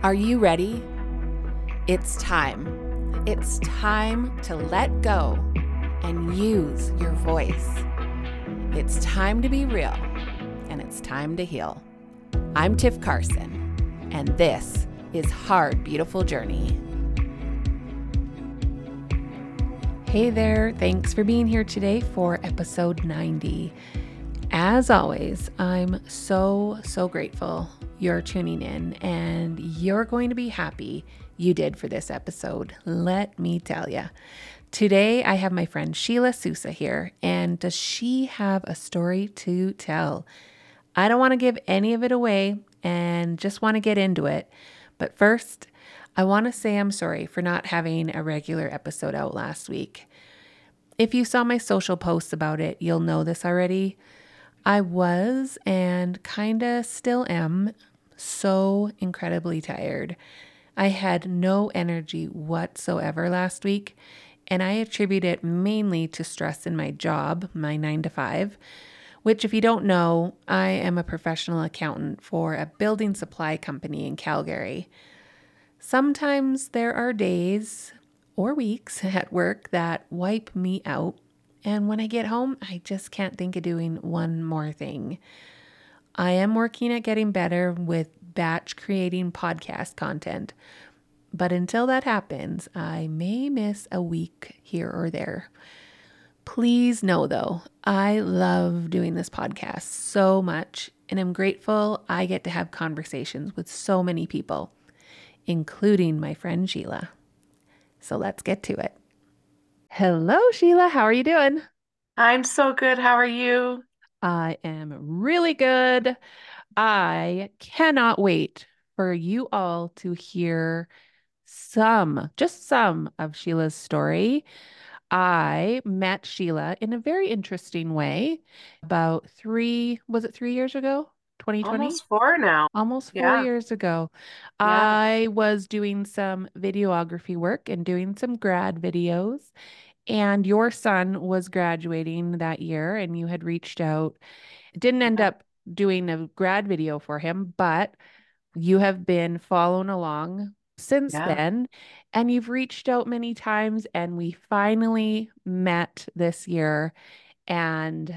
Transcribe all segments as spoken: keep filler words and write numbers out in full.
Are you ready? It's time. It's time to let go and use your voice. It's time to be real, and it's time to heal. I'm Tiff Carson, and this is Hard, Beautiful Journey. Hey there, thanks for being here today for episode ninety. As always, I'm so, so grateful you're tuning in, and you're going to be happy you did for this episode. Let me tell you. Today, I have my friend Sheila Sousa here, and does she have a story to tell? I don't want to give any of it away and just want to get into it. But first, I want to say I'm sorry for not having a regular episode out last week. If you saw my social posts about it, you'll know this already. I was and kinda still am so incredibly tired. I had no energy whatsoever last week, and I attribute it mainly to stress in my job, my nine to five, which, if you don't know, I am a professional accountant for a building supply company in Calgary. Sometimes there are days or weeks at work that wipe me out. And when I get home, I just can't think of doing one more thing. I am working at getting better with batch creating podcast content. But until that happens, I may miss a week here or there. Please know, though, I love doing this podcast so much, and I'm grateful I get to have conversations with so many people, including my friend Sheila. So let's get to it. Hello, Sheila. How are you doing? I'm so good. How are you? I am really good. I cannot wait for you all to hear some, just some of Sheila's story. I met Sheila in a very interesting way about three, was it three years ago? twenty twenty? Almost four now. Almost four Yeah, years ago. yeah. I was doing some videography work and doing some grad videos. And your son was graduating that year, and you had reached out. Didn't end Yeah. up doing a grad video for him, but you have been following along since Yeah. then, and you've reached out many times, and we finally met this year. And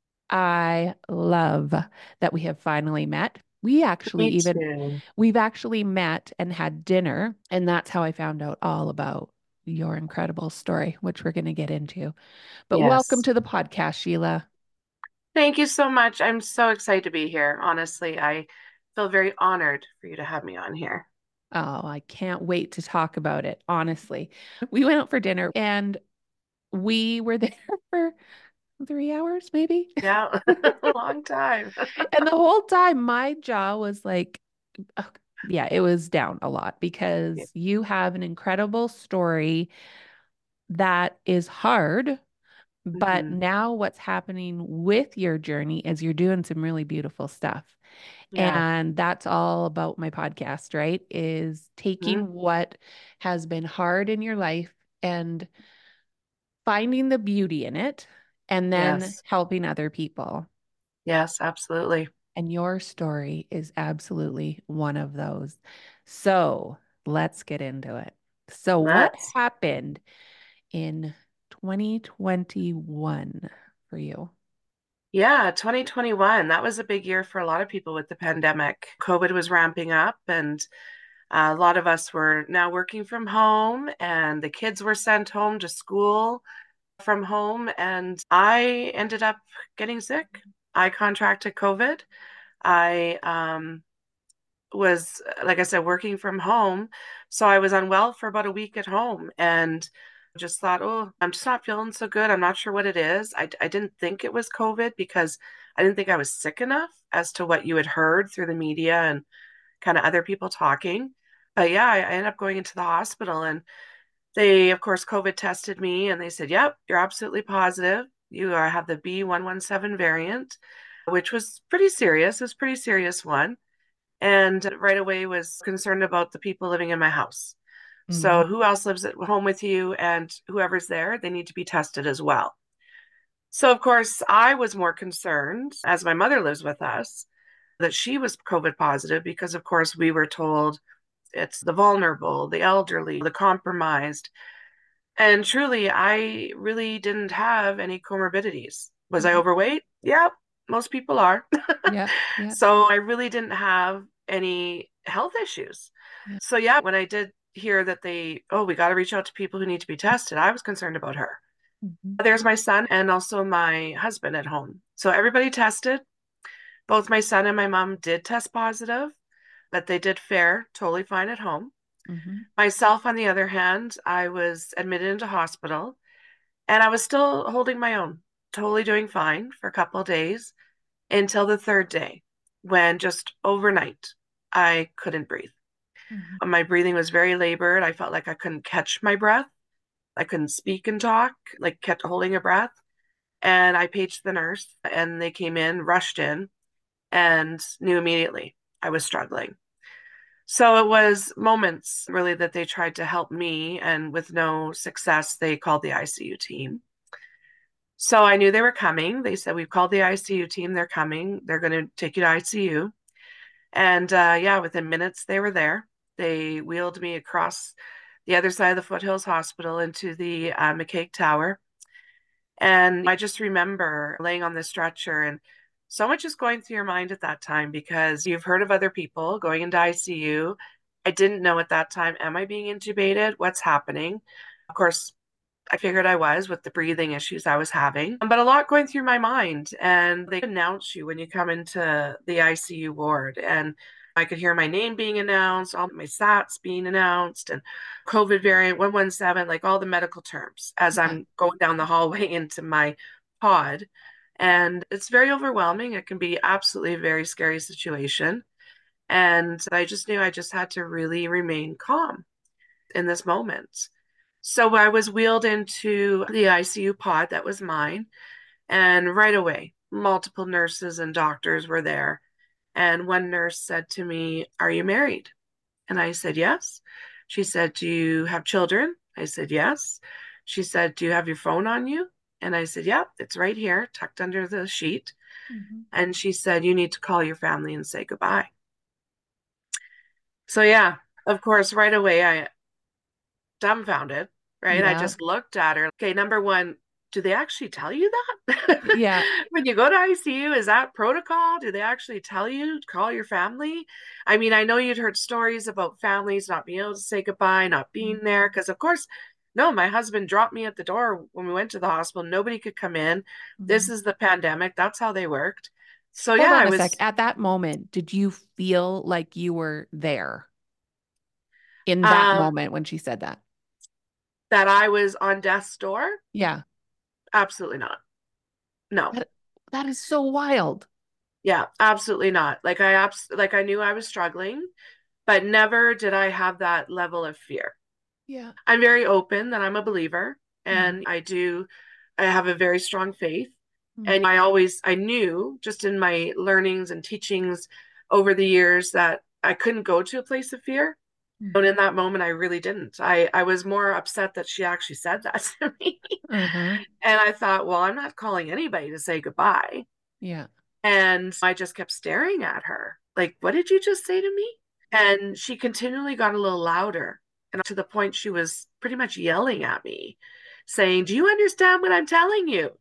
I love that we have finally met. We actually Me even too. we've actually met and had dinner, and that's how I found out all about your incredible story, which we're going to get into. But welcome Yes. to the podcast, Sheila. Thank you so much. I'm so excited to be here. Honestly, I feel very honored for you to have me on here. Oh, I can't wait to talk about it, honestly. We went out for dinner and we were there for three hours, maybe. Yeah, a long time. And the whole time, my jaw was like, ugh, yeah, it was down a lot Yeah. because you have an incredible story that is hard. But hmm now, what's happening with your journey is you're doing some really beautiful stuff. Yeah. And that's all about my podcast, right? Is hmm taking what has been hard in your life and finding the beauty in it and then Yes. helping other people. Yes, absolutely. And your story is absolutely one of those. So let's get into it. So, what Let's. happened in twenty twenty-one for you? Yeah, twenty twenty-one. That was a big year for a lot of people with the pandemic. COVID was ramping up, and Uh, a lot of us were now working from home, and the kids were sent home to school from home. And I ended up getting sick. I contracted COVID. I um, was, like I said, working from home. So I was unwell for about a week at home and just thought, oh, I'm just not feeling so good. I'm not sure what it is. I, I didn't think it was COVID because I didn't think I was sick enough as to what you had heard through the media and kind of other people talking. But yeah, I, I ended up going into the hospital and they, of course, COVID tested me and they said, yep, you're absolutely positive. You are, have the B one one seven variant, which was pretty serious. It was a pretty serious one. And right away was concerned about the people living in my house. Mhm. So who else lives at home with you and whoever's there, they need to be tested as well. So of course, I was more concerned as my mother lives with us that she was COVID positive because of course we were told it's the vulnerable, the elderly, the compromised. And truly, I really didn't have any comorbidities. Was I Mhm. overweight? Yeah, most people are. Yeah. Yeah. So I really didn't have any health issues. Yeah. So yeah, when I did hear that they, oh, we got to reach out to people who need to be tested, I was concerned about her. Mhm. There's my son and also my husband at home. So everybody tested. Both my son and my mom did test positive, but they did fare totally fine at home. Mhm. Myself, on the other hand, I was admitted into hospital and I was still holding my own, totally doing fine for a couple of days until the third day when just overnight I couldn't breathe. Mhm. My breathing was very labored. I felt like I couldn't catch my breath. I couldn't speak and talk, like kept holding a breath. And I paged the nurse and they came in, rushed in, and knew immediately I was struggling. So it was moments really that they tried to help me, and with no success, they called the I C U team. So I knew they were coming. They said, we've called the I C U team. They're coming. They're going to take you to I C U. And uh, yeah, within minutes, they were there. They wheeled me across the other side of the Foothills Hospital into the uh, McCaig Tower. And I just remember laying on the stretcher, and so much is going through your mind at that time because you've heard of other people going into I C U. I didn't know at that time, am I being intubated? What's happening? Of course, I figured I was with the breathing issues I was having, but a lot going through my mind. And they announce you when you come into the I C U ward. And I could hear my name being announced, all my sats being announced, and COVID variant one one seven, like all the medical terms as Yeah. I'm going down the hallway into my pod. And it's very overwhelming. It can be absolutely a very scary situation. And I just knew I just had to really remain calm in this moment. So I was wheeled into the I C U pod that was mine. And right away, multiple nurses and doctors were there. And one nurse said to me, are you married? And I said, yes. She said, do you have children? I said, yes. She said, do you have your phone on you? And I said, yep, it's right here, tucked under the sheet. Mhm. And she said, you need to call your family and say goodbye. So, yeah, of course, right away, I dumbfounded, right? I Yeah. just looked at her. Okay, number one, do they actually tell you that? Yeah. When you go to I C U, is that protocol? Do they actually tell you to call your family? I mean, I know you'd heard stories about families not being able to say goodbye, not being Mhm. there, because of course, no, my husband dropped me at the door when we went to the hospital. Nobody could come in. This Mhm. is the pandemic. That's how they worked. So Hold yeah, on I a sec. was At that moment, did you feel like you were there in that um moment when she said that? that I was on death's door. Yeah. Absolutely not. No. That that is so wild. Yeah, absolutely not. Like I abs like I knew I was struggling, but never did I have that level of fear. Yeah. I'm very open that I'm a believer Mhm. and I do I have a very strong faith. Mhm. And I always I knew just in my learnings and teachings over the years that I couldn't go to a place of fear. And Mhm. in that moment I really didn't. I I was more upset that she actually said that to me. Uh-huh. And I thought, well, I'm not calling anybody to say goodbye. Yeah. And I just kept staring at her, like, what did you just say to me? And she continually got a little louder, and to the point she was pretty much yelling at me, saying, do you understand what I'm telling you?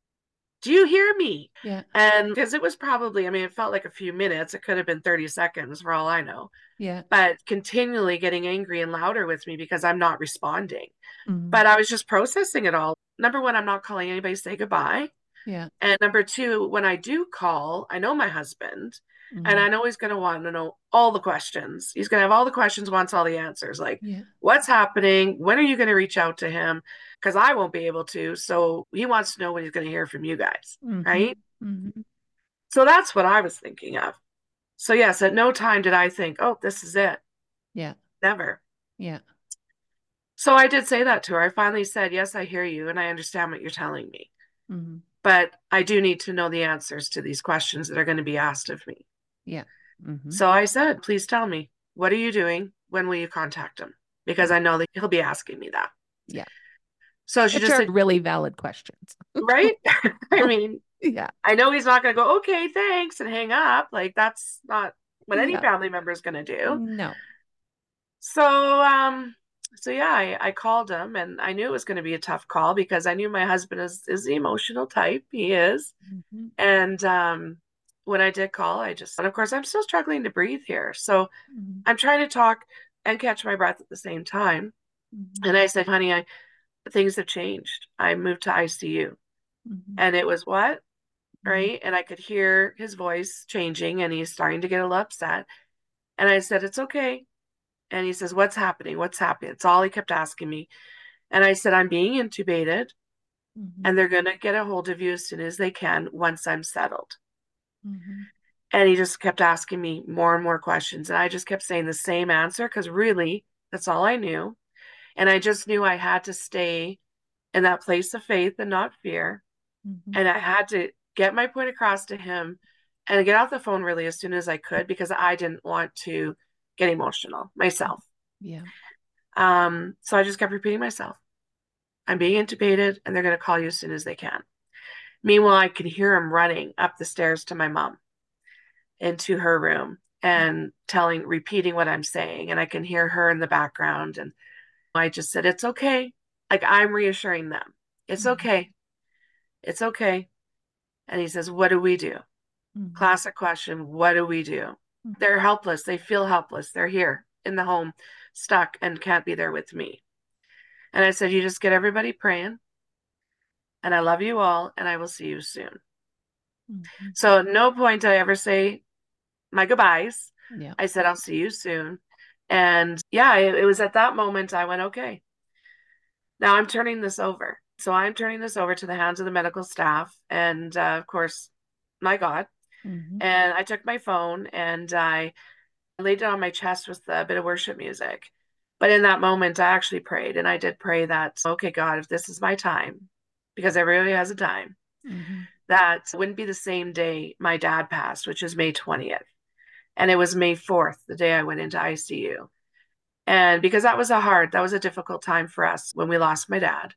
Do you hear me? Yeah. And because it was probably, I mean, it felt like a few minutes, it could have been thirty seconds for all I know, Yeah. but continually getting angry and louder with me because I'm not responding. Mhm. But I was just processing it all. Number one, I'm not calling anybody to say goodbye. Yeah. And number two, when I do call, I know my husband, and Mhm. I know he's going to want to know all the questions. He's going to have all the questions, wants all the answers. Like, Yeah. what's happening? When are you going to reach out to him? Because I won't be able to. So he wants to know when he's going to hear from you guys. Mhm. Right. Mhm. So that's what I was thinking of. So, yes, at no time did I think, oh, this is it. Yeah. Never. Yeah. So I did say that to her. I finally said, yes, I hear you and I understand what you're telling me. Mhm. But I do need to know the answers to these questions that are going to be asked of me. Yeah. Mhm. So I said, please tell me, what are you doing? When will you contact him? Because I know that he'll be asking me that. Yeah. So she Which just are said, really valid questions. right? I mean, Yeah. I know he's not going to go, okay, thanks, and hang up. Like, that's not what any Yeah. family member is going to do. No. So, um, so yeah, I, I called him and I knew it was going to be a tough call because I knew my husband is is the emotional type. He is. Mhm. And um, when I did call, I just, and of course, I'm still struggling to breathe here. So Mhm. I'm trying to talk and catch my breath at the same time. Mhm. And I said, honey, I things have changed. I moved to I C U. Mhm. And it was what? Mhm. Right. And I could hear his voice changing and he's starting to get a little upset. And I said, it's okay. And he says, what's happening? What's happening? It's all he kept asking me. And I said, I'm being intubated Mhm. and they're going to get a hold of you as soon as they can once I'm settled. Mhm. And he just kept asking me more and more questions. And I just kept saying the same answer because really, that's all I knew. And I just knew I had to stay in that place of faith and not fear. Mhm. And I had to get my point across to him and get off the phone really as soon as I could because I didn't want to get emotional myself. Yeah. Um, so I just kept repeating myself. I'm being intubated and they're going to call you as soon as they can. Meanwhile, I could hear him running up the stairs to my mom into her room and telling, repeating what I'm saying. And I can hear her in the background. And I just said, it's okay. Like I'm reassuring them. It's Mhm. okay. It's okay. And he says, what do we do? Mhm. Classic question. What do we do? Mhm. They're helpless. They feel helpless. They're here in the home, stuck and can't be there with me. And I said, you just get everybody praying. And I love you all. And I will see you soon. Mhm. So, at no point did I ever say my goodbyes. Yeah. I said, I'll see you soon. And yeah, it, it was at that moment I went, okay, now I'm turning this over. So I'm turning this over to the hands of the medical staff and, uh, of course, my God. Mhm. And I took my phone and I laid it on my chest with a bit of worship music. But in that moment, I actually prayed and I did pray that, okay, God, if this is my time, because everybody has a time, Mhm. that wouldn't be the same day my dad passed, which is May twentieth. And it was May fourth, the day I went into I C U. And because that was a hard, that was a difficult time for us when we lost my dad.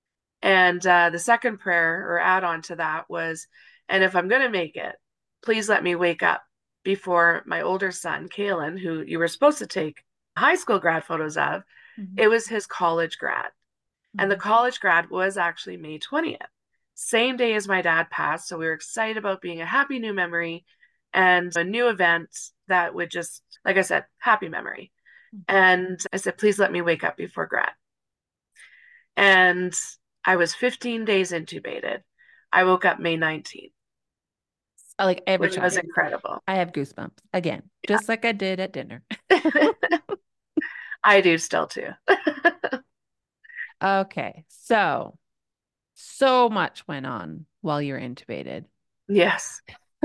And uh, the second prayer or add on to that was, and if I'm going to make it, please let me wake up before my older son, Kalen, who you were supposed to take high school grad photos of, Mhm. it was his college grad. And the Mhm. college grad was actually May twentieth, same day as my dad passed. So we were excited about being a happy new memory and a new event that would just, like I said, happy memory. And I said, please let me wake up before grad. And I was fifteen days intubated. I woke up May nineteenth, I like every which was time. incredible. I have goosebumps again, just like I did at dinner. Yeah. I do still too. Okay. So, so much went on while you're intubated. Yes,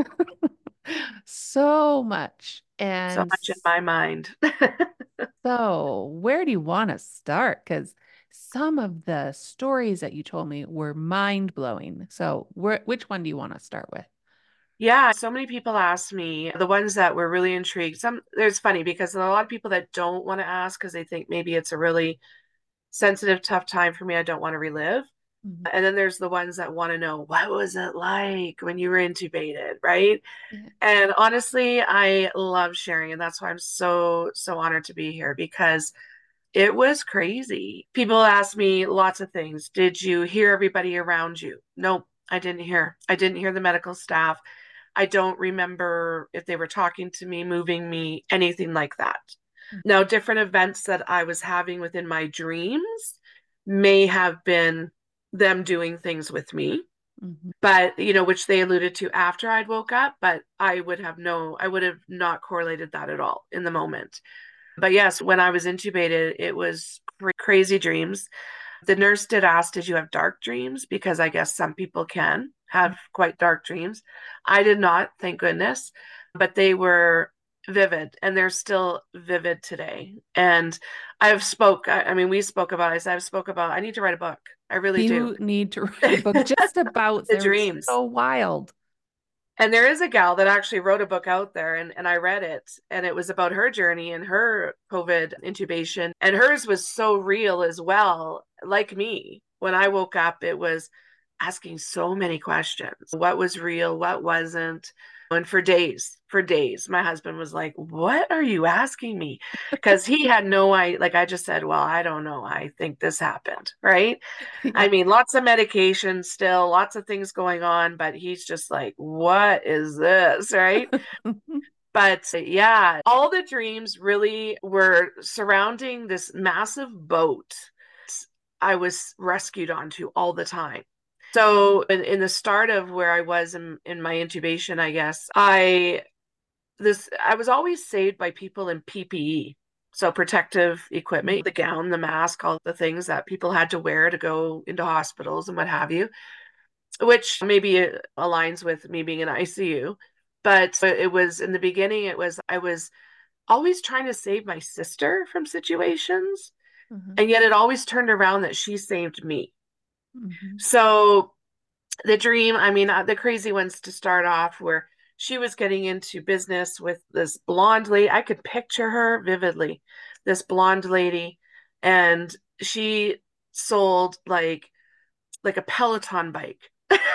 So much. so And much in my mind. so, where do you want to start? Because some of the stories that you told me were mind blowing. So, where, which one do you want to start with? Yeah, so many people ask me, the ones that were really intrigued. Some, there's funny because there are a lot of people that don't want to ask because they think maybe it's a really sensitive, tough time for me. I don't want to relive. Mhm. And then there's the ones that want to know, what was it like when you were intubated, right? Yeah. And honestly, I love sharing. And that's why I'm so, so honored to be here because it was crazy. People ask me lots of things. Did you hear everybody around you? Nope, I didn't hear. I didn't hear the medical staff. I don't remember if they were talking to me, moving me, anything like that. Now, different events that I was having within my dreams may have been them doing things with me, Mhm. but you know, which they alluded to after I'd woke up, but I would have no, I would have not correlated that at all in the moment. But yes, when I was intubated, it was cra- crazy dreams. The nurse did ask, did you have dark dreams? Because I guess some people can have quite dark dreams. I did not, thank goodness, but they were vivid and they're still vivid today. And I've spoke, I, I mean, we spoke about, I said, I've spoke about, I need to write a book. I really do. You need to write a book just about The they're dreams. so wild. And there is a gal that actually wrote a book out there and, and I read it and it was about her journey and her COVID intubation. And hers was so real as well. Like me, when I woke up, it was asking so many questions. What was real? What wasn't? And for days, for days, my husband was like, "What are you asking me?" Because he had no idea. Like I just said, "Well, I don't know. I think this happened." Right. Yeah. I mean, lots of medication still, lots of things going on, but he's just like, "What is this?" Right. But yeah, all the dreams really were surrounding this massive boat I was rescued onto all the time. So in, in the start of where I was in, in my intubation, I guess, I this I was always saved by people in P P E. So protective equipment, the gown, the mask, all the things that people had to wear to go into hospitals and what have you, which maybe aligns with me being in I C U. But it was in the beginning, it was I was always trying to save my sister from situations, Mhm. and yet it always turned around that she saved me. Mhm. So the dream, I mean, uh, the crazy ones to start off where she was getting into business with this blonde lady. I could picture her vividly, this blonde lady, and she sold like like a Peloton bike,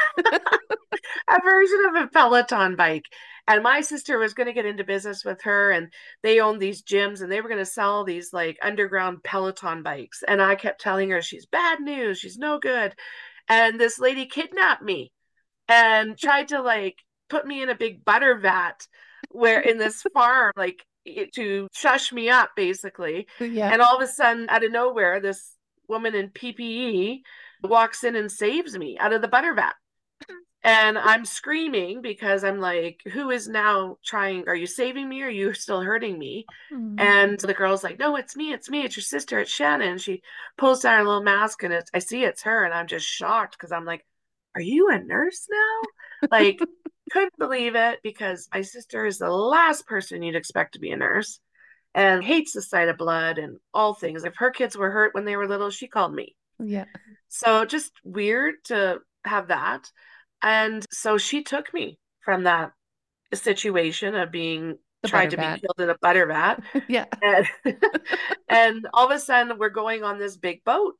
a version of a Peloton bike. And my sister was going to get into business with her, and they owned these gyms, and they were going to sell these like underground Peloton bikes. And I kept telling her, she's bad news, she's no good. And this lady kidnapped me and tried to like put me in a big butter vat where in this farm, like to shush me up basically. Yeah. And all of a sudden, out of nowhere, this woman in P P E walks in and saves me out of the butter vat. And I'm screaming because I'm like, who is now trying? Are you saving me or are you still hurting me? Mhm. And the girl's like, no, it's me, it's me, it's your sister, it's Shannon. And she pulls down her little mask and it's I see it's her, and I'm just shocked because I'm like, are you a nurse now? Like, couldn't believe it because my sister is the last person you'd expect to be a nurse and hates the sight of blood and all things. If her kids were hurt when they were little, she called me. Yeah. So just weird to have that. And so she took me from that situation of being The tried butter to be bat. killed in a butter vat. Yeah. And, and all of a sudden, we're going on this big boat.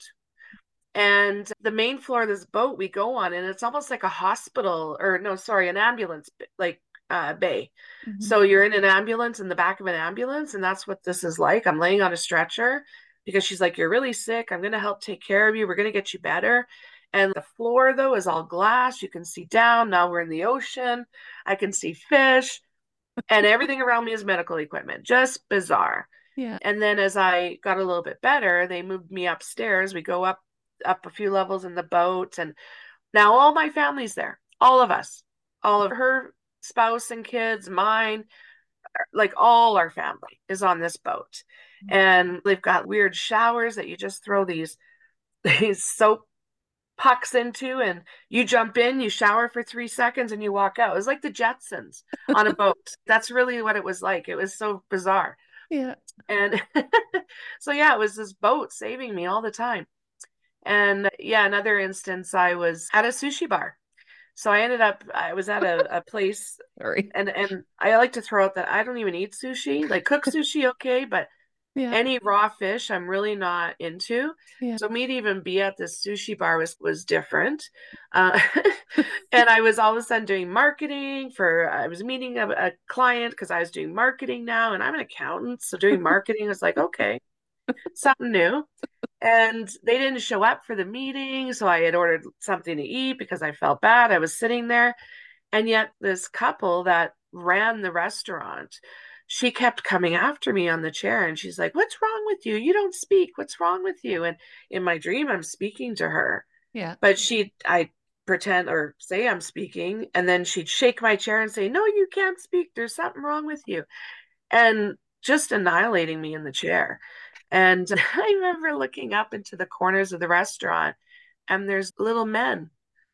And the main floor of this boat we go on, and it's almost like a hospital, or no, sorry, an ambulance like uh, bay. Mhm. So you're in an ambulance in the back of an ambulance, and that's what this is like. I'm laying on a stretcher because she's like, "You're really sick. I'm going to help take care of you. We're going to get you better." And the floor, though, is all glass. You can see down. Now we're in the ocean. I can see fish, and everything around me is medical equipment. Just bizarre. Yeah. And then as I got a little bit better, they moved me upstairs. We go up up a few levels in the boat, and now all my family's there. All of us. All of her spouse and kids, mine, like all our family is on this boat. And they've got weird showers that you just throw these these soap pucks into, and you jump in, you shower for three seconds and you walk out. It was like the Jetsons on a boat. That's really what it was like. It was so bizarre. Yeah. And so yeah, it was this boat saving me all the time. And yeah, another instance, I was at a sushi bar. So I ended up, I was at a, a place, Sorry. and and I like to throw out that I don't even eat sushi. Like cook sushi, okay, but Yeah. any raw fish I'm really not into. Yeah. So me to even be at this sushi bar was was different. Uh, and I was all of a sudden doing marketing for, I was meeting a, a client because I was doing marketing now, and I'm an accountant. So doing marketing was like, okay, something new. And they didn't show up for the meeting. So I had ordered something to eat because I felt bad. I was sitting there. And yet, this couple that ran the restaurant, she kept coming after me on the chair. And she's like, what's wrong with you? You don't speak. What's wrong with you? And in my dream, I'm speaking to her. Yeah. But she, I pretend or say I'm speaking. And then she'd shake my chair and say, no, you can't speak. There's something wrong with you. And just annihilating me in the chair. And I remember looking up into the corners of the restaurant, and there's little men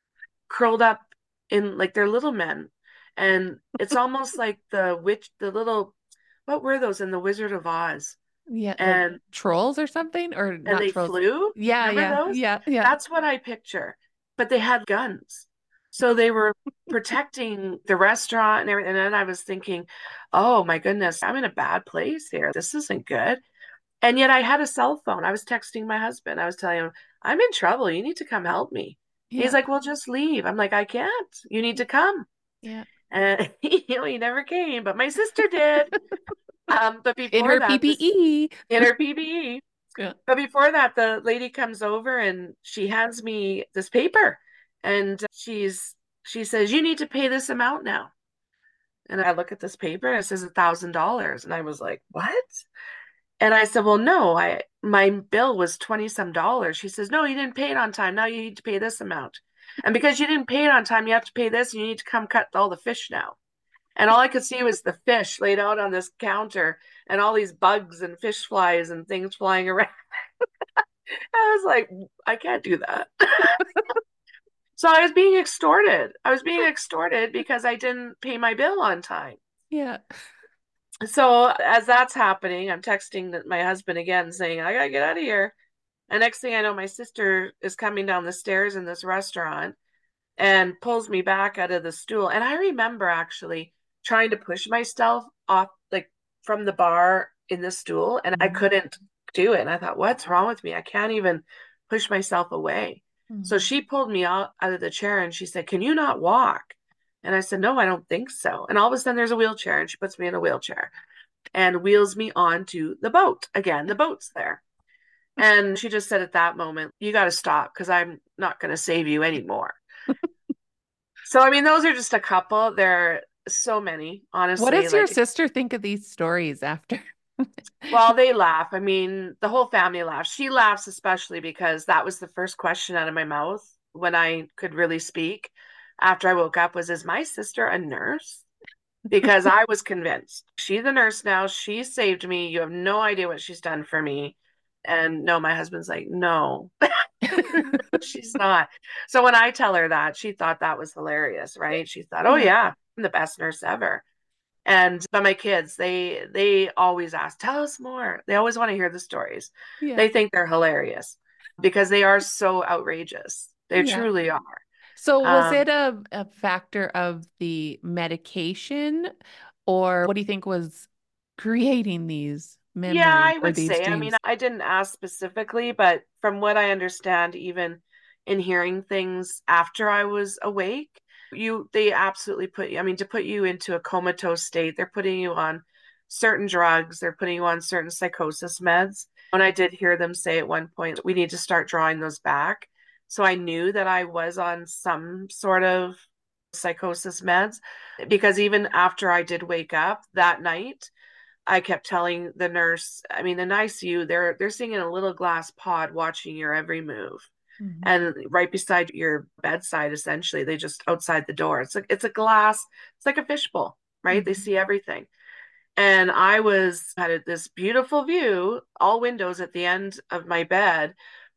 curled up in like they're little men. And it's almost like the witch, the little, what were those in The Wizard of Oz? Yeah. Like And trolls or something, or and not they trolls. flew. Yeah. Remember Yeah. those? Yeah. Yeah. That's what I picture. But they had guns. So they were protecting the restaurant and everything. And then I was thinking, oh my goodness, I'm in a bad place here. This isn't good. And yet I had a cell phone. I was texting my husband. I was telling him, I'm in trouble. You need to come help me. He's Yeah. like, well, just leave. I'm like, I can't. You need to come. Yeah. And you know, he never came, but my sister did. Um, but In before her that, this P P E. in her P P E. Yeah. But before that, the lady comes over and she hands me this paper, and she's she says, "You need to pay this amount now." And I look at this paper and it says a thousand dollars, and I was like, "What?" And I said, "Well, no, I my bill was twenty some dollars." She says, "No, you didn't pay it on time. Now you need to pay this amount. And because you didn't pay it on time, you have to pay this, and you need to come cut all the fish now." And all I could see was the fish laid out on this counter and all these bugs and fish flies and things flying around. I was like, I can't do that. So I was being extorted. I was being extorted because I didn't pay my bill on time. Yeah. So as that's happening, I'm texting my husband again saying, I gotta get out of here. And next thing I know, my sister is coming down the stairs in this restaurant and pulls me back out of the stool. And I remember actually trying to push myself off, like from the bar in the stool, and I Mhm. couldn't do it. And I thought, what's wrong with me? I can't even push myself away. So Mhm. she pulled me out, out of the chair and she said, "Can you not walk?" And I said, "No, I don't think so." And all of a sudden, there's a wheelchair, and she puts me in a wheelchair and wheels me onto the boat. Again, the boat's there. And she just said at that moment, "You got to stop because I'm not going to save you anymore." So, I mean, those are just a couple. There are so many, What honestly. does your Like, sister think of these stories after? well, they laugh. I mean, the whole family laughs. She laughs especially because that was the first question out of my mouth when I could really speak after I woke up was, "Is my sister a nurse?" Because I was convinced she's a nurse now. She saved me. You have no idea what she's done for me. And no, my husband's like, "No, she's not." So when I tell her that, she thought that was hilarious, right? She thought, "Oh Yeah. yeah, I'm the best nurse ever." And but my kids, they they always ask, "Tell us more." They always want to hear the stories. Yeah. They think they're hilarious because they are so outrageous. They Yeah. truly are. So was Um, it a, a factor of the medication, or what do you think was creating these yeah, memories I or would these say. I mean, dreams? I didn't ask specifically, but from what I understand, even in hearing things after I was awake, you they absolutely put you, I mean, to put you into a comatose state, they're putting you on certain drugs, they're putting you on certain psychosis meds. And I did hear them say at one point, we need to start drawing those back. So I knew that I was on some sort of psychosis meds because even after I did wake up that night, I kept telling the nurse, I mean, in I C U, they're they're sitting in a little glass pod watching your every move. Mhm. And right beside your bedside, essentially, they just outside the door. It's like it's a glass, it's like a fishbowl, right? They Mhm. see everything. And I was had this beautiful view, all windows at the end of my bed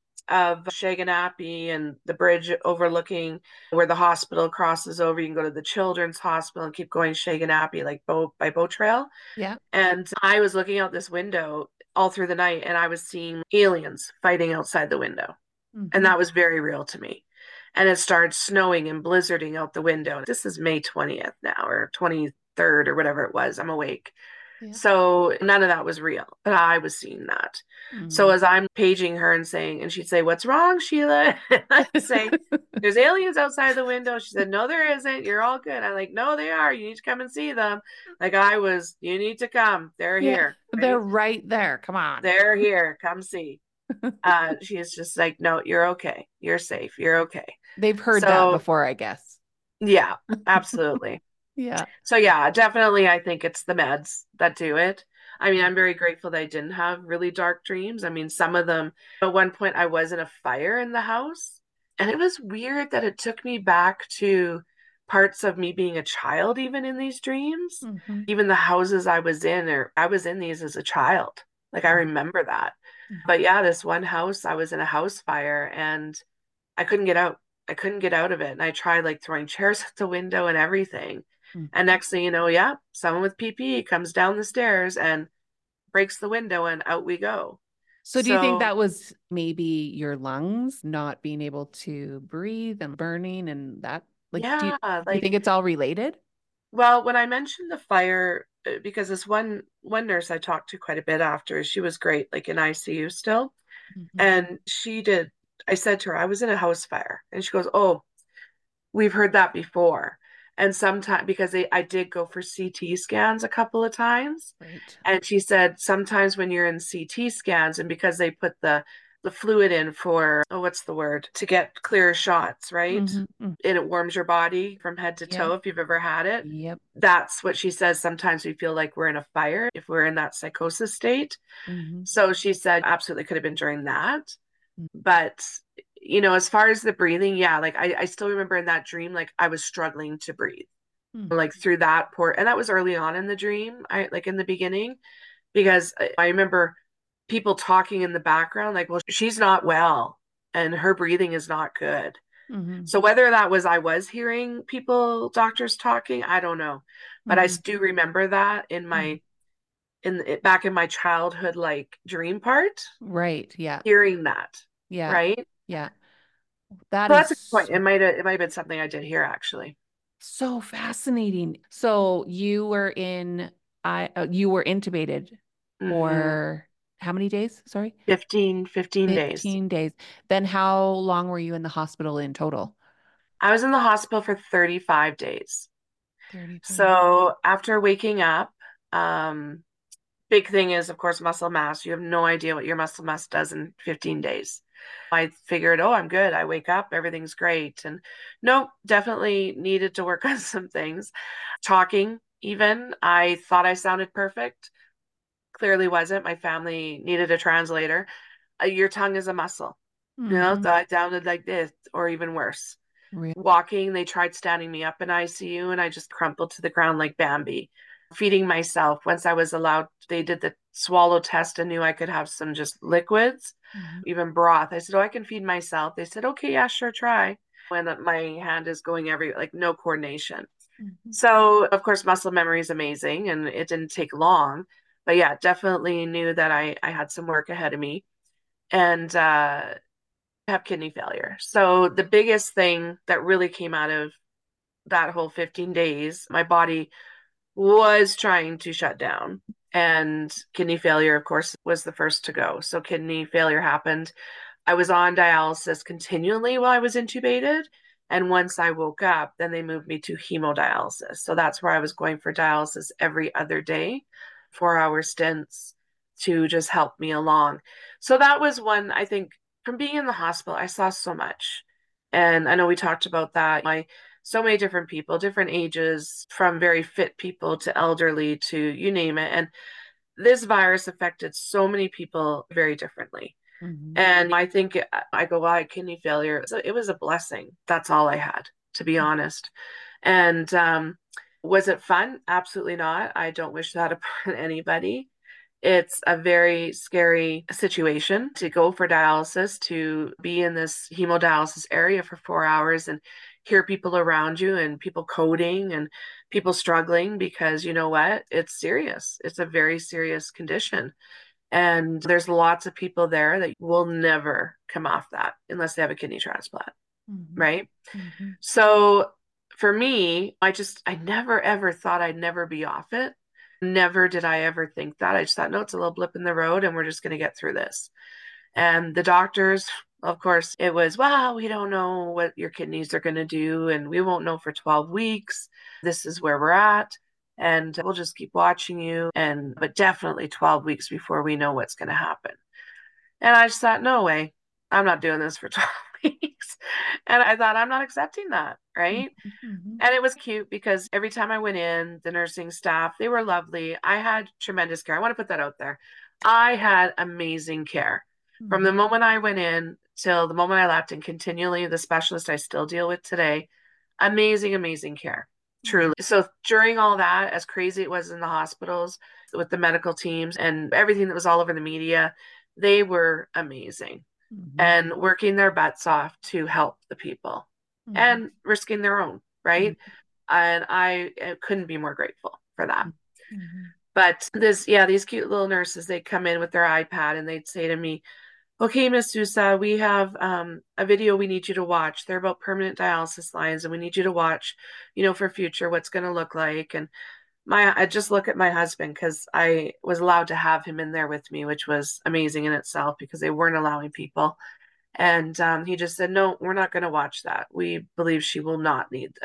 of Shaganapie and the bridge overlooking where the hospital crosses over. You can go to the children's hospital and keep going Shaganapie, like boat by boat trail. Yeah. And I was looking out this window all through the night and I was seeing aliens fighting outside the window. And Mhm. that was very real to me. And it started snowing and blizzarding out the window. This is May twentieth now or twenty-third or whatever it was. I'm awake. Yeah. So none of that was real, but I was seeing that. So Mhm. as I'm paging her and saying, and she'd say, "What's wrong, Sheila?" And I'm saying, "There's aliens outside the window." She said, "No, there isn't. You're all good." I'm like, "No, they are. You need to come and see them." Like I was, you need to come. They're Yeah. here, They're right? right there. Come on. They're here. Come see. Uh, she's just like, "No, you're okay. You're safe. You're okay." They've heard that So before, I guess. yeah, absolutely. Yeah. So yeah, definitely I think it's the meds that do it. I mean, I'm very grateful that I didn't have really dark dreams. I mean, some of them, at one point I was in a fire in the house, and it was weird that it took me back to parts of me being a child even in these dreams. Hmm. Even the houses I was in or I was in these as a child. Like I remember that. But yeah, this one house, I was in a house fire and I couldn't get out. I couldn't get out of it. And I tried like throwing chairs at the window and everything. And Hmm. next thing you know, yeah, someone with P P E comes down the stairs and breaks the window and out we go. So do you think So that was maybe your lungs not being able to breathe and burning and that like do you yeah, do you like think it's all related? well, when I mentioned the fire, uh, because this one one nurse I talked to quite a bit after, she was great, like in I C U still. Hmm. And she did, I said to her, I was in a house fire. And she goes, "Oh, we've heard that before." And sometimes, because they, I did go for C T scans a couple of times, Right. and she said sometimes when you're in C T scans, and because they put the the fluid in for, oh, what's the word? To get clear shots, right? Mm-hmm. Mm. And it warms your body from head to Yep. toe if you've ever had it. Yep. That's what she says. Sometimes we feel like we're in a fire if we're in that psychosis state. Mm-hmm. So she said absolutely could have been during that. But, you know, as far as the breathing, yeah, like I, I still remember in that dream, like I was struggling to breathe, Mm-hmm. like through that port. And that was early on in the dream, I like in the beginning, because I, I remember people talking in the background, like, well, she's not well and her breathing is not good. Mm-hmm. So whether that was I was hearing people, doctors talking, I don't know. But I Mm-hmm. do remember that in my in it back in my childhood like dream part, Right. Yeah. hearing that, Yeah. right? Yeah. That So is that's a good point. It so, might have it might have been something I did hear actually. so fascinating. So you were in, I, uh, you were intubated Hmm. for how many days? Sorry. fifteen, fifteen days. fifteen days. Then how long were you in the hospital in total? I was in the hospital for thirty-five days. thirty-five. So after waking up, um, big thing is, of course, muscle mass. You have no idea what your muscle mass does in fifteen days. I figured, oh, I'm good. I wake up, everything's great. And no, definitely needed to work on some things. Talking, even, I thought I sounded perfect. Clearly wasn't. My family needed a translator. Uh, your tongue is a muscle. You know, Mm-hmm. so I sounded like this, or even worse. Really? Walking, they tried standing me up in I C U, and I just crumpled to the ground like Bambi. Feeding myself, once I was allowed, they did the swallow test and knew I could have some just liquids, Mm-hmm. even broth. I said, oh, I can feed myself. They said, okay, yeah, sure, try. When my hand is going every, like no coordination. Mm-hmm. So, of course, muscle memory is amazing and it didn't take long. But yeah, definitely knew that I, I had some work ahead of me and uh, have kidney failure. So, the biggest thing that really came out of that whole fifteen days, my body was trying to shut down. And kidney failure, of course, was the first to go. So, kidney failure happened. I was on dialysis continually while I was intubated. And once I woke up, then they moved me to hemodialysis. So that's where I was going for dialysis every other day, four hour stints to just help me along. So that was one, I think, from being in the hospital, I saw so much. And I know we talked about that. My so many different people, different ages, from very fit people to elderly to you name it. And this virus affected so many people very differently. Mm-hmm. And I think I go, well, I had kidney failure. So it was a blessing. That's all I had, to be honest. And um, was it fun? Absolutely not. I don't wish that upon anybody. It's a very scary situation to go for dialysis, to be in this hemodialysis area for four hours and hear people around you and people coding and people struggling because you know what? It's serious. It's a very serious condition. And there's lots of people there that will never come off that unless they have a kidney transplant, Mm-hmm. right? Mm-hmm. So for me, I just, I never ever thought I'd never be off it. Never did I ever think that. I just thought, no, it's a little blip in the road and we're just going to get through this. And the doctors, of course, it was, well, we don't know what your kidneys are going to do and we won't know for twelve weeks. This is where we're at. And we'll just keep watching you. And, but definitely twelve weeks before we know what's going to happen. And I just thought, no way, I'm not doing this for twelve weeks. And I thought, I'm not accepting that. Right. Mm-hmm. And it was cute because every time I went in, the nursing staff, they were lovely. I had tremendous care. I want to put that out there. I had amazing care from Mm-hmm. the moment I went in till the moment I left, and continually the specialist I still deal with today. Amazing, amazing care, Mm-hmm. truly. So during all that, as crazy it was in the hospitals with the medical teams and everything that was all over the media, they were amazing Mm-hmm. and working their butts off to help the people Mm-hmm. and risking their own, right? And I, I couldn't be more grateful for that. Mm-hmm. But this, yeah, these cute little nurses, they'd come in with their iPad and they'd say to me, okay, Miss Sousa, we have um, a video we need you to watch. They're about permanent dialysis lines, and we need you to watch, you know, for future, what's going to look like. And my, I just look at my husband because I was allowed to have him in there with me, which was amazing in itself because they weren't allowing people. And um, he just said, no, we're not going to watch that. We believe she will not need this.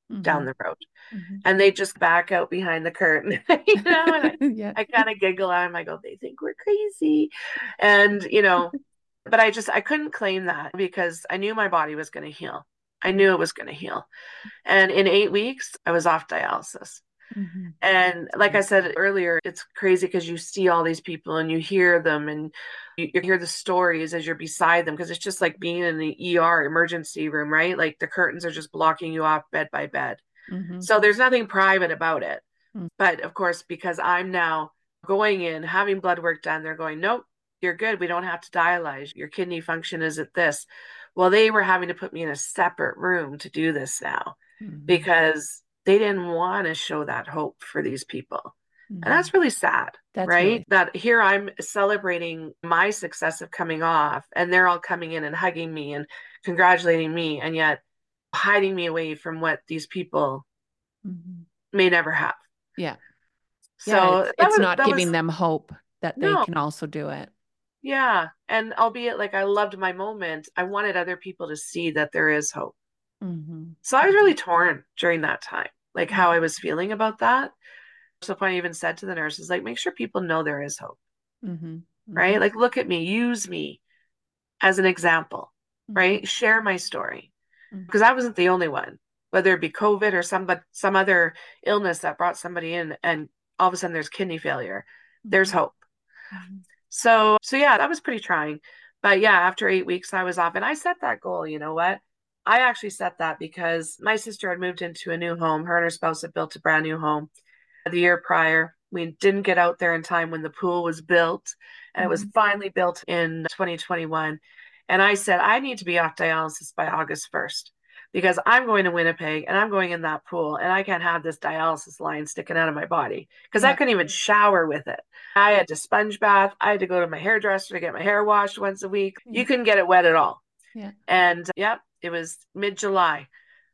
down Mm-hmm. the road. Mm-hmm. And they just back out behind the curtain, you know, and I, Yeah. I kind of giggle at them. I go, they think we're crazy. And, you know, but I just, I couldn't claim that because I knew my body was going to heal. I knew it was going to heal. And in eight weeks, I was off dialysis. Mm-hmm. And like I said earlier, it's crazy because you see all these people and you hear them and you, you hear the stories as you're beside them because it's just like being in the E R emergency room, right? Like the curtains are just blocking you off bed by bed. Mm-hmm. So there's nothing private about it. Mm-hmm. But of course, because I'm now going in, having blood work done, they're going, nope, you're good. We don't have to dialyze. Your kidney function is at this. Well, they were having to put me in a separate room to do this now Mm-hmm. because they didn't want to show that hope for these people. And Mm-hmm. that's really sad, That's right? really. That here I'm celebrating my success of coming off, and they're all coming in and hugging me and congratulating me, and yet hiding me away from what these people Mm-hmm. may never have. Yeah. Yeah. So It's that it's was not that giving was them hope that they no, can also do it. yeah. And albeit like I loved my moment, I wanted other people to see that there is hope. Mm-hmm. So I was really torn during that time, like how Mm-hmm. I was feeling about that. So the point I even said to the nurses, like, make sure people know there is hope, Mm-hmm. Mm-hmm. right? Like, look at me, use me as an example, Mm-hmm. right? Share my story because I wasn't the only one, whether it be COVID or some but some other illness that brought somebody in, and all of a sudden there's kidney failure. There's Mm-hmm. hope. Mm-hmm. So, so yeah, that was pretty trying. But yeah, after eight weeks, I was off, and I set that goal. You know what? I actually set that because my sister had moved into a new home. Her and her spouse had built a brand new home the year prior. We didn't get out there in time when the pool was built, and it was Mm-hmm. finally built in twenty twenty-one. And I said, I need to be off dialysis by August first because I'm going to Winnipeg and I'm going in that pool, and I can't have this dialysis line sticking out of my body because I Yeah. couldn't even shower with it. I had to sponge bath. I had to go to my hairdresser to get my hair washed once a week. Yeah. You couldn't get it wet at all. Yeah. And yep, it was mid July.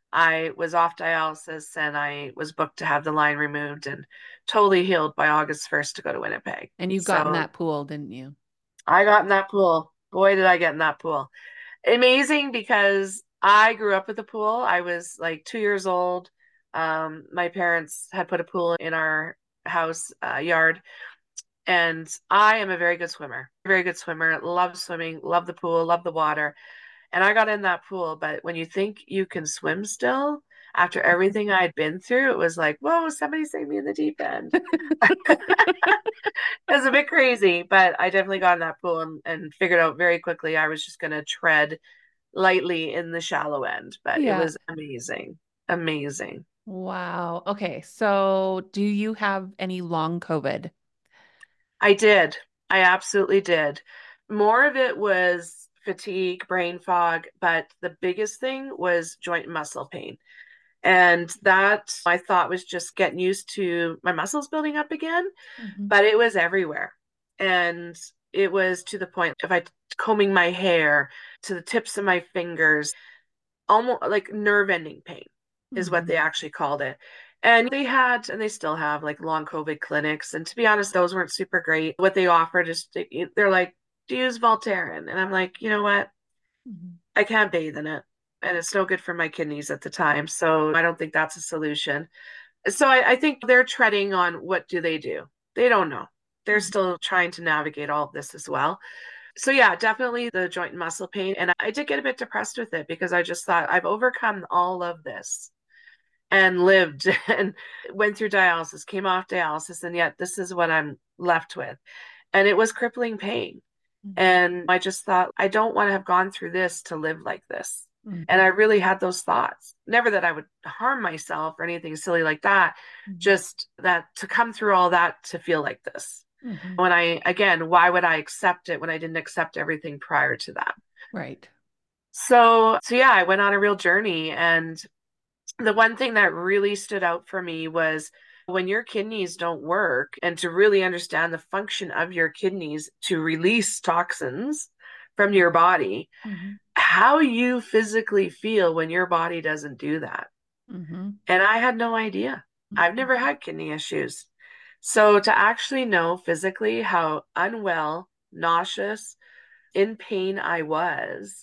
I was off dialysis and I was booked to have the line removed and totally healed by August first to go to Winnipeg. And you got in So that pool, didn't you? I got in that pool. Boy, did I get in that pool. Amazing because I grew up with a pool. I was like two years old. Um, my parents had put a pool in our house uh, yard, and I am a very good swimmer. Very good swimmer. Love swimming, love the pool, love the water. And I got in that pool, but when you think you can swim still, after everything I had been through, it was like, whoa, somebody saved me in the deep end. It was a bit crazy, but I definitely got in that pool and, and figured out very quickly I was just going to tread lightly in the shallow end. But it Yeah. was amazing. Amazing. Wow. Okay. So, do you have any long COVID? I did. I absolutely did. More of it was fatigue, brain fog, but the biggest thing was joint and muscle pain. And that I thought was just getting used to my muscles building up again, Mm-hmm. but it was everywhere. And it was to the point if I combing my hair to the tips of my fingers, almost like nerve ending pain is what Mm-hmm. they actually called it. And they had, and they still have like long COVID clinics. And to be honest, those weren't super great. What they offered is they're like, do you use Voltaren? And I'm like, you know what? Mm-hmm. I can't bathe in it. And it's no good for my kidneys at the time. So I don't think that's a solution. So I, I think they're treading on what do they do? They don't know. They're Mm-hmm. still trying to navigate all of this as well. So yeah, definitely the joint and muscle pain. And I did get a bit depressed with it because I just thought I've overcome all of this and lived and went through dialysis, came off dialysis, and yet this is what I'm left with. And it was crippling pain. Mm-hmm. And I just thought, I don't want to have gone through this to live like this. And Mm-hmm. I really had those thoughts. Never that I would harm myself or anything silly like that, Mm-hmm. just that to come through all that to feel like this. Mm-hmm. When I, again, why would I accept it when I didn't accept everything prior to that? Right. So, so yeah, I went on a real journey. And the one thing that really stood out for me was when your kidneys don't work and to really understand the function of your kidneys to release toxins from your body, Mm-hmm. how you physically feel when your body doesn't do that. Mm-hmm. And I had no idea. I've Mm-hmm. never had kidney issues. So to actually know physically how unwell, nauseous, in pain I was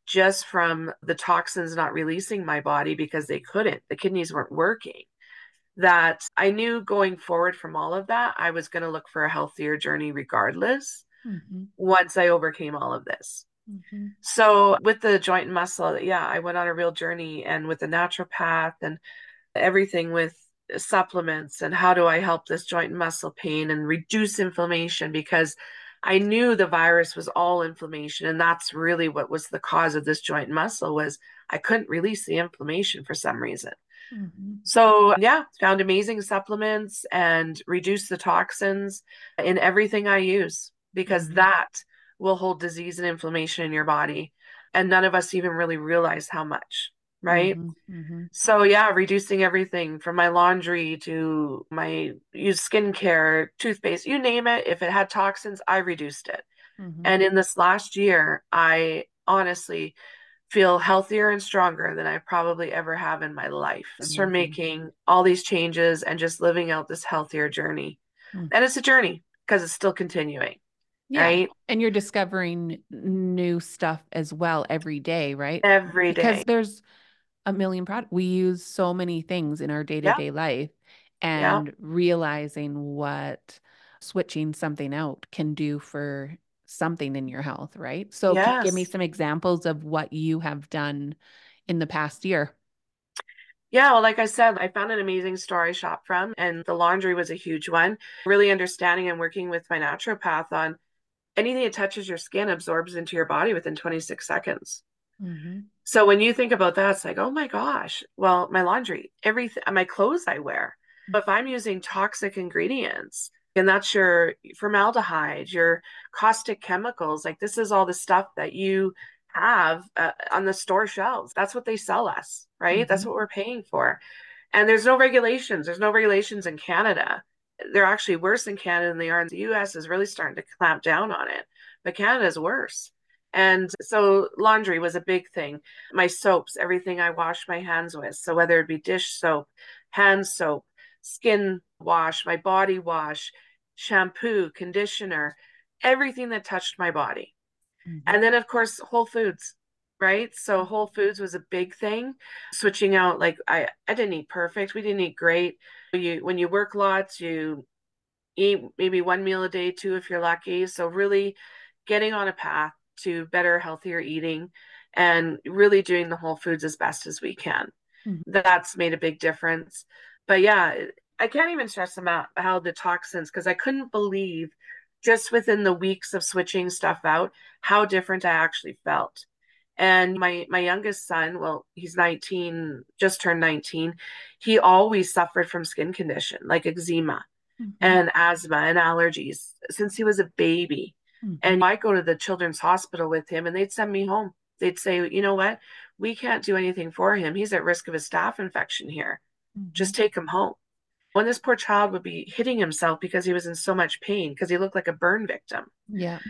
just from the toxins not releasing my body because they couldn't, the kidneys weren't working, that I knew going forward from all of that, I was going to look for a healthier journey regardless Mm-hmm. once I overcame all of this. Mm-hmm. So with the joint and muscle, yeah, I went on a real journey, and with the naturopath and everything with supplements and how do I help this joint and muscle pain and reduce inflammation, because I knew the virus was all inflammation, and that's really what was the cause of this joint and muscle was I couldn't release the inflammation for some reason. Mm-hmm. So, yeah, found amazing supplements and reduced the toxins in everything I use, because Mm-hmm. that will hold disease and inflammation in your body. And none of us even really realize how much, right? Mm-hmm. Mm-hmm. So, yeah, reducing everything from my laundry to my use skincare, toothpaste, you name it. If it had toxins, I reduced it. Mm-hmm. And in this last year, I honestly feel healthier and stronger than I probably ever have in my life just from Amazing. making all these changes and just living out this healthier journey. Mm. And it's a journey because it's still continuing, Yeah. right? And you're discovering new stuff as well every day, right? Every Because day. there's a million products. We use so many things in our Yeah, day-to-day life, yeah, and realizing what switching something out can do for something in your health, right? So can you give me yes. some examples of what you have done in the past year? Yeah, well, like I said, I found an amazing store I shop from, and the laundry was a huge one. Really understanding and working with my naturopath on anything that touches your skin absorbs into your body within twenty-six seconds. Mm-hmm. So when you think about that, it's like, oh my gosh, well, my laundry, everything, my clothes I wear. But if I'm using toxic ingredients, and that's your formaldehyde, your caustic chemicals, like this is all the stuff that you have uh, on the store shelves. That's what they sell us, right? Mm-hmm. That's what we're paying for. And there's no regulations. There's no regulations in Canada. They're actually worse in Canada than they are in the U S is really starting to clamp down on it. But Canada is worse. And so laundry was a big thing. My soaps, everything I wash my hands with. So whether it be dish soap, hand soap, skin wash, my body wash, shampoo, conditioner, everything that touched my body. Mm-hmm. And then, of course, Whole Foods, right? So Whole Foods was a big thing. Switching out, like I, I didn't eat perfect. We didn't eat great. You, when you work lots, you eat maybe one meal a day, two if you're lucky. So really getting on a path to better, healthier eating and really doing the Whole Foods as best as we can. Mm-hmm. That's made a big difference. But yeah, I can't even stress them out how the toxins, because I couldn't believe just within the weeks of switching stuff out how different I actually felt. And my my youngest son, well, he's nineteen, just turned nineteen. He always suffered from skin condition like eczema Mm-hmm. and asthma and allergies since he was a baby. Mm-hmm. And I go to the children's hospital with him and they'd send me home. They'd say, you know what? We can't do anything for him. He's at risk of a staph infection here. Mm-hmm. Just take him home. When this poor child would be hitting himself because he was in so much pain because he looked like a burn victim. Yeah.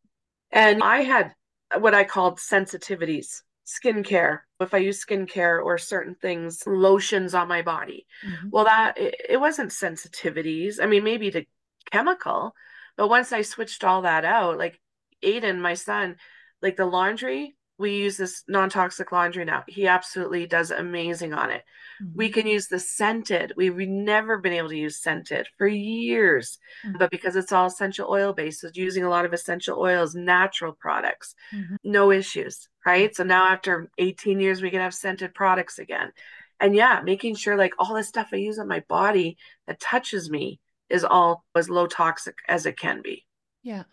And I had what I called sensitivities, skincare. If I use skincare or certain things, lotions on my body. Mm-hmm. Well, that it, it wasn't sensitivities. I mean, maybe to chemical, but once I switched all that out, like Aiden, my son, like the laundry, we use this non-toxic laundry now. He absolutely does amazing on it. We Mm-hmm. can use the scented. We've never been able to use scented for years, but because it's all essential oil based, so using a lot of essential oils, natural products, Mm-hmm. no issues, right? So now after eighteen years, we can have scented products again. And yeah, making sure like all the stuff I use on my body that touches me is all as low toxic as it can be. Yeah.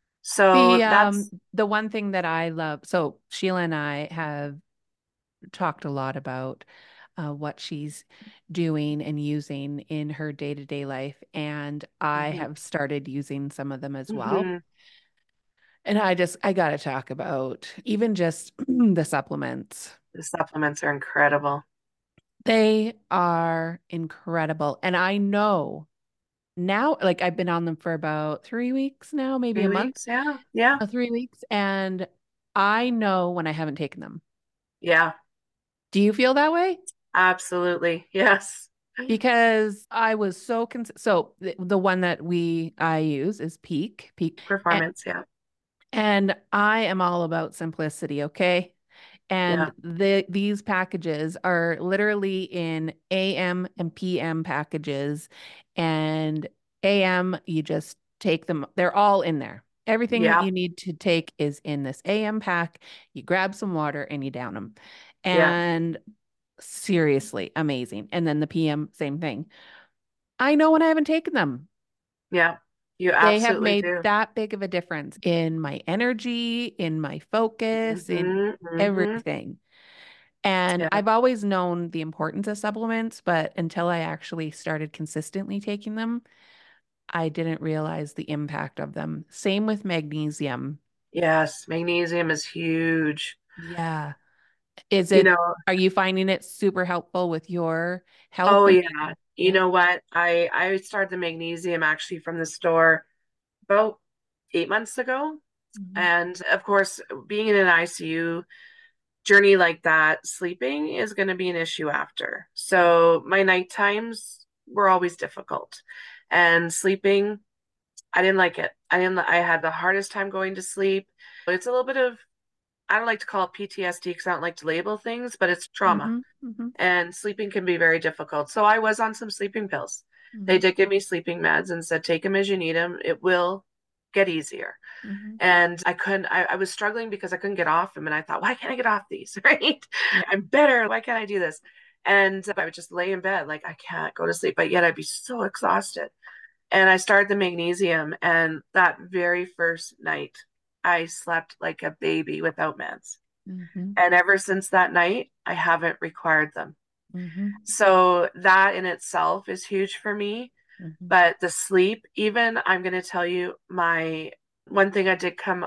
So The um that's the one thing that I love, so Sheila and I have talked a lot about uh, what she's doing and using in her day-to-day life, and I mhm, have started using some of them as well. mhm. And I just I gotta talk about even just the supplements. The supplements are incredible. They are incredible. And I know now, like I've been on them for about three weeks now, maybe Three a month, weeks, yeah, yeah, uh, three weeks, and I know when I haven't taken them. yeah, Do you feel that way? absolutely. Yes. Because I was so cons so the, the one that we I use is Peak, Peak, and Performance, yeah. and I am all about simplicity, okay? Yeah. And the these packages are literally in A M and P M packages. And A M, you just take them, they're all in there. Everything that Yeah. you need to take is in this A M pack. You grab some water and you down them. Yeah. And seriously, amazing. And then the P M, same thing. I know when I haven't taken them. Yeah. You They have absolutely made do. that big of a difference in my energy, in my focus, in Hmm. Hmm. everything. And Yeah. I've always known the importance of supplements, but until I actually started consistently taking them, I didn't realize the impact of them. Same with magnesium. Yes. Magnesium is huge. Yeah. Is You it, know, are you finding it super helpful with your health oh and yeah. You yeah. know what? I I started the magnesium actually from the store about eight months ago. Mhm. And of course, being in an I C U journey like that, sleeping is going to be an issue after. So my night times were always difficult. And sleeping, I didn't like it. I didn't I had the hardest time going to sleep. It's a little bit of, I don't like to call it P T S D because I don't like to label things, but it's trauma. Mhm. Mhm. And sleeping can be very difficult. So I was on some sleeping pills. They Mhm. did give me sleeping meds and said, take them as you need them. It will get easier. Mhm. And I couldn't, I, I was struggling because I couldn't get off them. And I thought, why can't I get off these? Right? Yeah. I'm better. Why can't I do this? And I would just lay in bed, like, I can't go to sleep, but yet I'd be so exhausted. And I started the magnesium. And that very first night, I slept like a baby without meds. Mhm. And ever since that night, I haven't required them. Mhm. So that in itself is huge for me. Mhm. But the sleep, even I'm going to tell you, my one thing I did come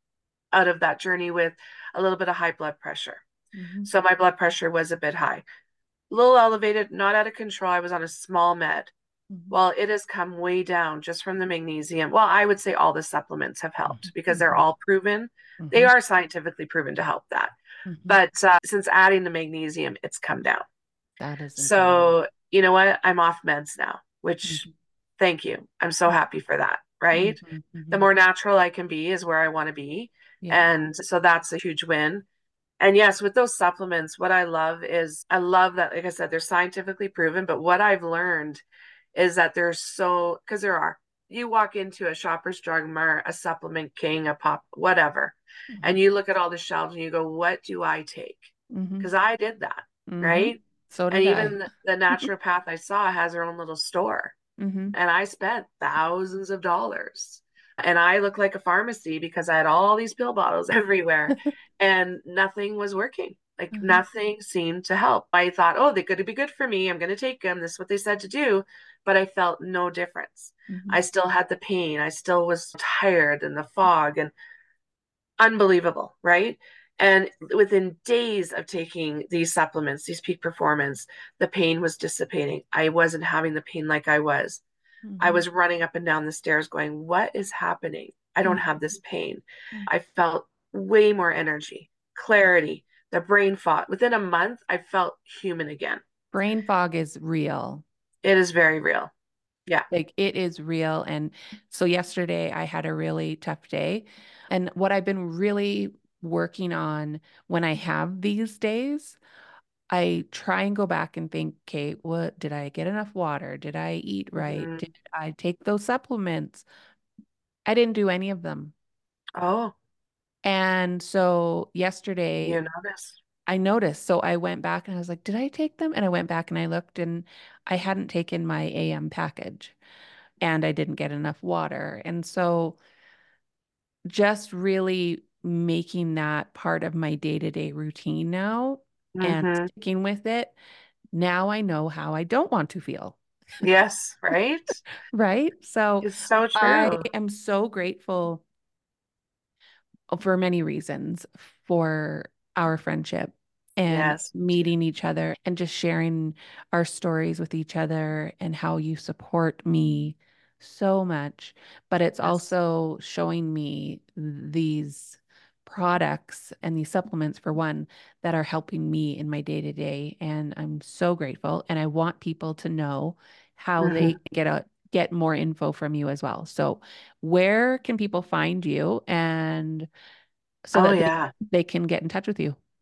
out of that journey with a little bit of high blood pressure. Mhm. So my blood pressure was a bit high, a little elevated, not out of control. I was on a small med. Mhm. Well, it has come way down just from the magnesium. Well, I would say all the supplements have helped Mhm. because they're Mhm. all proven. They Mhm. are scientifically proven to help that. Mhm. But uh, since adding the magnesium, it's come down. That is incredible. So, you know what? I'm off meds now, which Mhm. thank you. I'm so happy for that, right? Mhm. The Mhm. more natural I can be is where I want to be. Yeah. And so that's a huge win. And yes, with those supplements, what I love is I love that, like I said, they're scientifically proven. But what I've learned is that there's so, because there are, you walk into a Shoppers Drug Mart, a Supplement King, a Pop, whatever, and Mhm. you look at all the shelves and you go, what do I take? Mhm. Because I did that, Mhm. right? So And did I. even the naturopath I saw has her own little store. Mhm. And I spent thousands of dollars. And I looked like a pharmacy because I had all these pill bottles everywhere and nothing was working. Like Mhm. nothing seemed to help. I thought, oh, they could be good for me. I'm going to take them. This is what they said to do. But I felt no difference. I Mhm. still had the pain. I still was tired and the fog and unbelievable, right? And within days of taking these supplements, these peak performance, the pain was dissipating. I wasn't having the pain like I was. I Mhm. was running up and down the stairs going, what is happening? I don't have Mhm. this pain. Mhm. I felt way more energy, clarity, the brain fog. Within a month, I felt human again. Brain fog is real. It is very real. Yeah. Like it is real. And so yesterday I had a really tough day. And what I've been really working on when I have these days, I try and go back and think, okay, what did I get enough water? Did I eat right? Mhm. Did I take those supplements? I didn't do any of them. Oh, And so yesterday you noticed. I noticed. So I went back and I was like, did I take them? And I went back and I looked and I hadn't taken my A M package and I didn't get enough water. And so just really making that part of my day-to-day routine now and Hmm. sticking with it. Now I know how I don't want to feel, Yes, right? right? So It's so I true. am so grateful for many reasons for our friendship and Yes. meeting each other and just sharing our stories with each other and how you support me so much. But it's Yes. also showing me these products and these supplements, for one, that are helping me in my day to day. And I'm so grateful. And I want people to know how they Hmm. can get a get more info from you as well. So where can people find you and so Oh, that they yeah. they can get in touch with you?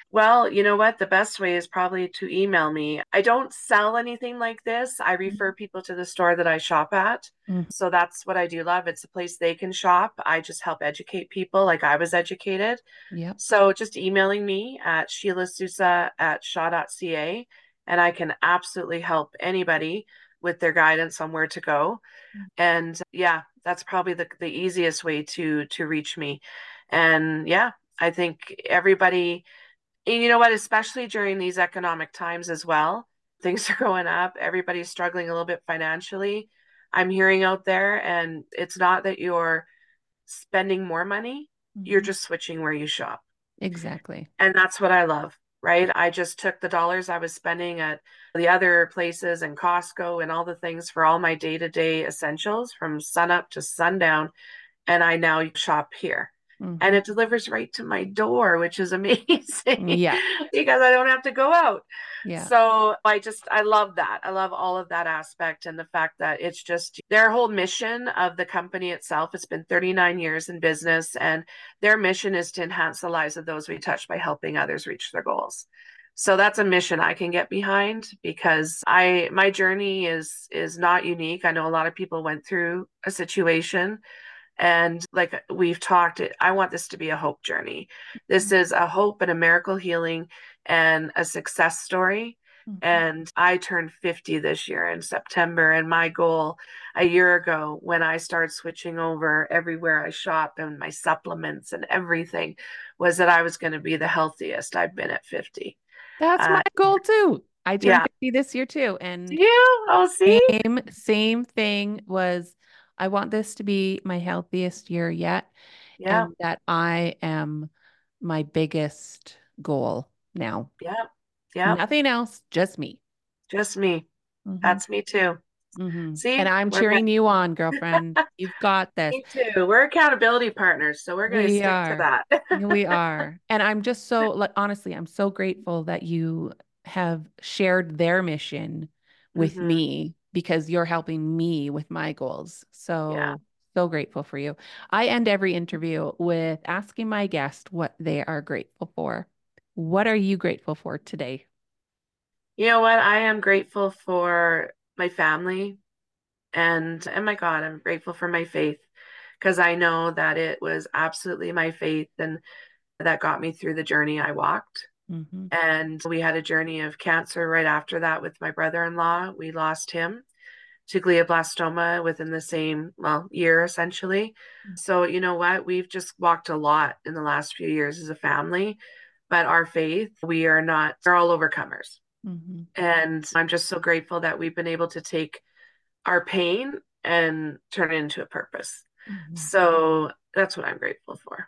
Well, you know what? The best way is probably to email me. I don't sell anything like this. I refer people to the store that I shop at. Mm-hmm. So that's what I do love. It's a place they can shop. I just help educate people like I was educated. Yep. So just emailing me at Sheila Sousa at shaw dot c a, and I can absolutely help anybody with their guidance on where to go. And yeah, that's probably the, the easiest way to to reach me. And yeah, I think everybody, and you know what, especially during these economic times as well, things are going up. Everybody's struggling a little bit financially. I'm hearing out there, and it's not that you're spending more money, you're Mm-hmm. just switching where you shop. Exactly. And that's what I love, right? I just took the dollars I was spending at the other places and Costco and all the things for all my day to day essentials from sun up to sundown, and I now shop here. And Mm-hmm. it delivers right to my door, which is amazing Yeah. because I don't have to go out. Yeah. So I just, I love that. I love all of that aspect and the fact that it's just their whole mission of the company itself. It's been thirty-nine years in business, and their mission is to enhance the lives of those we touch by helping others reach their goals. So that's a mission I can get behind because I my journey is is not unique. I know a lot of people went through a situation, and like we've talked, I want this to be a hope journey. This is a hope and a miracle healing and a success story. Mm-hmm. And I turned fifty this year in September. And my goal a year ago, when I started switching over everywhere I shop and my supplements and everything, was that I was going to be the healthiest I've been at fifty. That's my Uh, goal too. I turned yeah. fifty this year too. Do And you? Oh, see? same, same thing was I want this to be my healthiest year yet. Yeah. And that I am my biggest goal now. Yeah. Yeah. Nothing else, just me. Just me. Hmm. That's me too. Hmm. And See, I'm we're cheering you on, girlfriend. You've got this. me too. We're accountability partners, so we're going to We stick to are. that. We are. And I'm just so, like, honestly, I'm so grateful that you have shared their mission with hmm me because you're helping me with my goals. Yeah. So, so grateful for you. I end every interview with asking my guest what they are grateful for. What are you grateful for today? You know what? I am grateful for my family, and and my God, I'm grateful for my faith because I know that it was absolutely my faith and that got me through the journey I walked. Hmm. And we had a journey of cancer right after that with my brother-in-law. We lost him to glioblastoma within the same, well, year essentially. So, you know what? We've just walked a lot in the last few years as a family, but our faith, we are not, we're all overcomers. Hmm. And I'm just so grateful that we've been able to take our pain and turn it into a purpose. Hmm. So that's what I'm grateful for.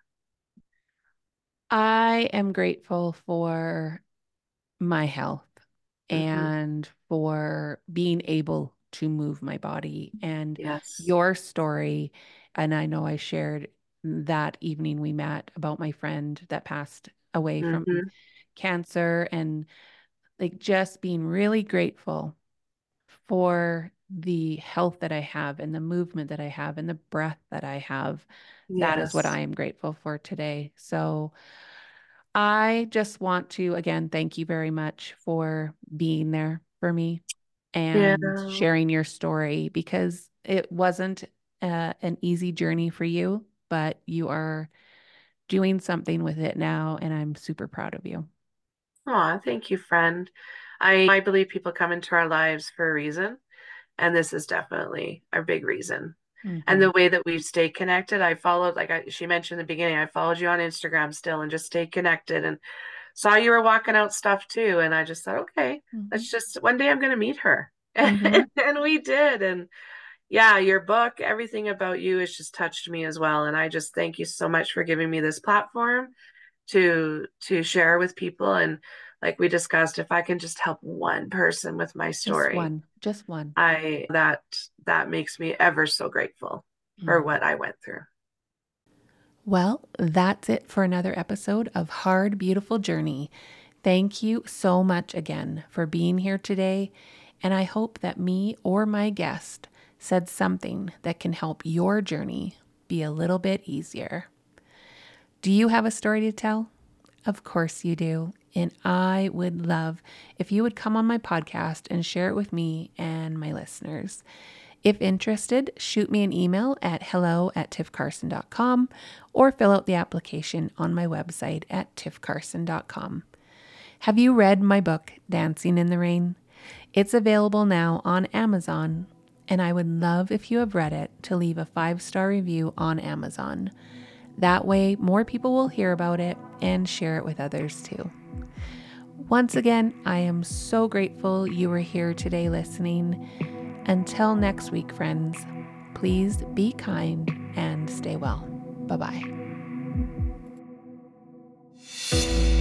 I am grateful for my health hmm and for being able to move my body and Yes. your story. And I know I shared that evening we met about my friend that passed away from hmm cancer and like just being really grateful for the health that I have and the movement that I have and the breath that I have. That is what I Yes. am grateful for today. So I just want to again thank you very much for being there for me Yeah. and sharing your story because it wasn't uh, an easy journey for you, but you are doing something with it now, and I'm super proud of you. Oh, thank you, friend. I, I believe people come into our lives for a reason, and this is definitely a big reason. And Hmm. the way that we've stayed connected, I followed, like I, she mentioned in the beginning, I followed you on Instagram still and just stayed connected and saw you were walking out stuff too. And I just thought, okay, Hmm. let's just, one day I'm going to meet her. Hmm. And we did. And yeah, your book, everything about you has just touched me as well. And I just thank you so much for giving me this platform to to share with people. And like we discussed, if I can just help one person with my Just story, one, just one. I that that makes me ever so grateful for Mm. what I went through. Well, that's it for another episode of Hard, Beautiful Journey. Thank you so much again for being here today. And I hope that me or my guest said something that can help your journey be a little bit easier. Do you have a story to tell? Of course you do. And I would love if you would come on my podcast and share it with me and my listeners. If interested, shoot me an email at hello at tiff carson dot com or fill out the application on my website at tiff carson dot com. Have you read my book, Dancing in the Rain? It's available now on Amazon, and I would love if you have read it to leave a five-star review on Amazon. That way, more people will hear about it and share it with others too. Once again, I am so grateful you were here today listening. Until next week, friends, please be kind and stay well. Bye-bye.